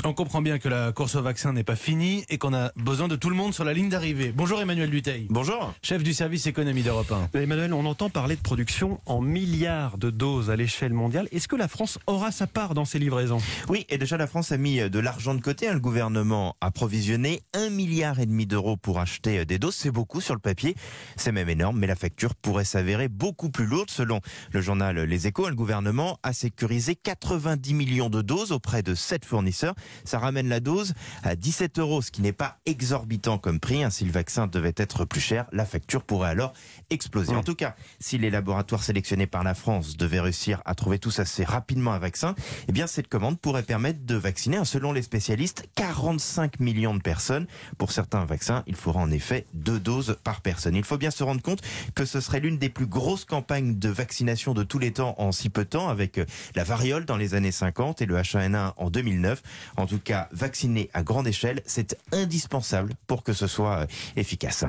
On comprend bien que la course au vaccin n'est pas finie et qu'on a besoin de tout le monde sur la ligne d'arrivée. Bonjour Emmanuel Dutheil. Bonjour. Chef du service économie d'Europe 1. Emmanuel, on entend parler de production en milliards de doses à l'échelle mondiale. Est-ce que la France aura sa part dans ces livraisons? Oui, et déjà la France a mis de l'argent de côté. Le gouvernement a provisionné 1,5 milliard d'euros pour acheter des doses. C'est beaucoup sur le papier, c'est même énorme, mais la facture pourrait s'avérer beaucoup plus lourde. Selon le journal Les Échos, le gouvernement a sécurisé 90 millions de doses auprès de 7 fournisseurs. Ça ramène la dose à 17 €, ce qui n'est pas exorbitant comme prix. Si le vaccin devait être plus cher, la facture pourrait alors exploser. En tout cas, si les laboratoires sélectionnés par la France devaient réussir à trouver tous assez rapidement un vaccin, eh bien cette commande pourrait permettre de vacciner, selon les spécialistes, 45 millions de personnes. Pour certains vaccins, il faudra en effet 2 doses par personne. Il faut bien se rendre compte que ce serait l'une des plus grosses campagnes de vaccination de tous les temps en si peu de temps, avec la variole dans les années 50 et le H1N1 en 2009. En tout cas, vacciner à grande échelle, c'est indispensable pour que ce soit efficace.